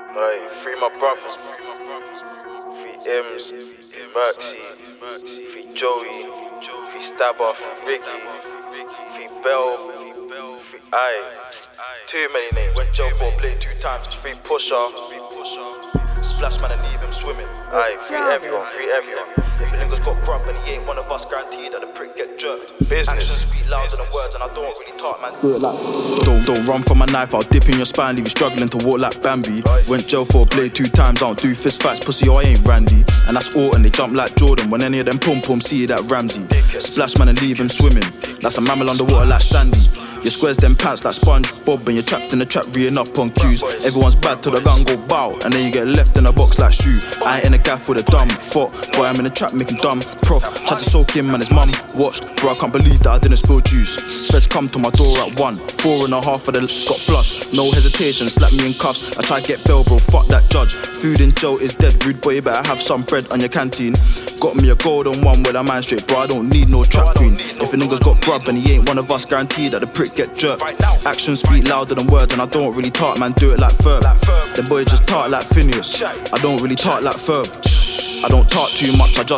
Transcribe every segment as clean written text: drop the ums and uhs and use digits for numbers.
Aye, free my brothers, free M's, free Merksy, free Joey, free Stabber, free Ricky, free Bell, free Aye. Too many names. Went jail for play 2 times. Free Pusher, Splash man and leave him swimming. Aye, free everyone, free everyone. If your niggas got grub and he ain't one of us, guaranteed that the prick get jerked. Business. Actions speak louder than words, and I don't really talk, man. Don't run for my knife, I'll dip in your spine, leave you struggling to walk like Bambi. Went jail for a blade 2 times, I don't do fist fights, pussy, I ain't Randy. And that's Orton, they jump like Jordan, when any of them pum see that Ramsey. Splash man and leave him swimming, that's a mammal underwater like Sandy. Your squares them pants like SpongeBob, and you're trapped in the trap, reeing up on cues. Everyone's bad till the gun go bow, and then you get left in a box like shoe. I ain't in a gaff with a dumb fuck, boy, I'm in the trap making dumb prof. Tried to soak him and his mum watched, bro, I can't believe that I didn't spill juice. Feds come to my door at 1, 4.5 of the got flushed. No hesitation, slap me in cuffs, I try to get bail, bro, fuck that judge. Food in jail is dead, rude boy, you better have some bread on your canteen. Got me a golden one with a man straight, bro, I don't need no trap queen. If a nigga's got grub and he ain't one of us, guaranteed that the prick get jerked. Actions speak louder than words, and I don't really talk, man, do it like Ferb. Them boys just talk like Phineas, I don't really talk like Ferb. I don't talk too much, I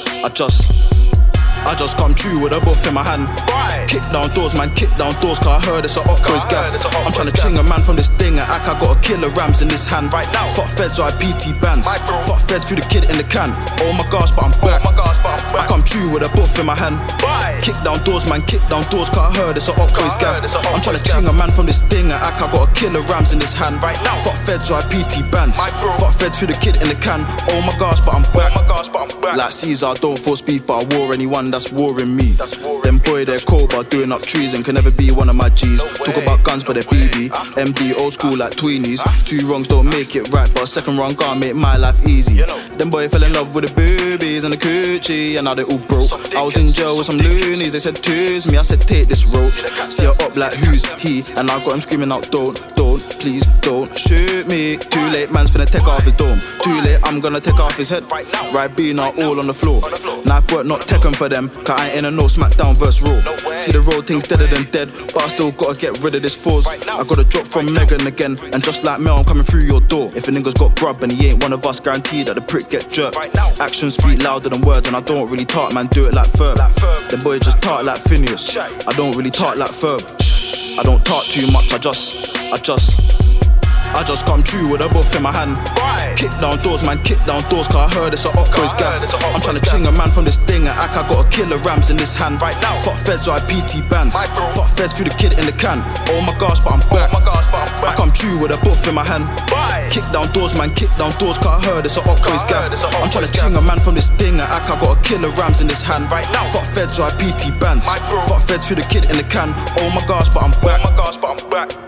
just come true with a buff in my hand. Kick down doors, man, kick down doors, cause I heard it's a hot boys gaff. I'm trying to ching a man from this thing and act I got a killer rams in this hand. Fuck feds or I PT bands. Fuck feds through the kid in the can. Oh my gosh, but I'm back. I come true with a buff in my hand. Kick down doors, man, kick down doors, cause I heard it's a hot boys gaff. I'm trying to ching a man from this thing and act I got a killer rams in this hand. Fuck feds or I PT bands. Fuck feds through the kid in the can. Oh my gosh, but I'm back. Like Caesar, I don't force beef, but I war anyone that's warring me. Them boy, they're cold, but doing up trees and can never be one of my G's. Talk about guns, but they're BB. MD, old school like tweenies. 2 wrongs don't make it right, but a second wrong can't make my life easy. Them boy fell in love with the boobies and the coochie, and now they all broke. I was in jail with some loonies, they said to's me, I said take this roach. See her up like who's he, and I got him screaming out don't, please don't shoot me. Too late, man's finna take off his dome. Too late, I'm gonna take off his head. Right being all on the floor. Knife work, not Tekken for them, cause I ain't in a no SmackDown verse Raw. See the road things deader than dead, but I still gotta get rid of this force. I got a drop from Megan again, and just like Mel, I'm coming through your door. If a nigga's got grub and he ain't one of us, guaranteed that the prick get jerked. Actions speak louder than words, and I don't really talk, man, do it like Ferb. Them boys just talk like Phineas, I don't really talk like Ferb. I don't talk too much, I just come true with a buff in my hand. Kick down doors, man, kick down doors, cause I heard it's a hot boys gaff. I'm trying to ching a man from this thing and act I got a killer rams in this hand. Fuck feds or I PT bands. Fuck feds through the kid in the can. Oh my gosh, but I'm back. I come true with a buff in my hand. Kick down doors, man, kick down doors, cause I heard it's a hot boys gaff. I'm trying to ching a man from this thing and act I got a killer rams in this hand. Fuck feds or I PT bands. Fuck feds through the kid in the can. Oh my gosh, but I'm back.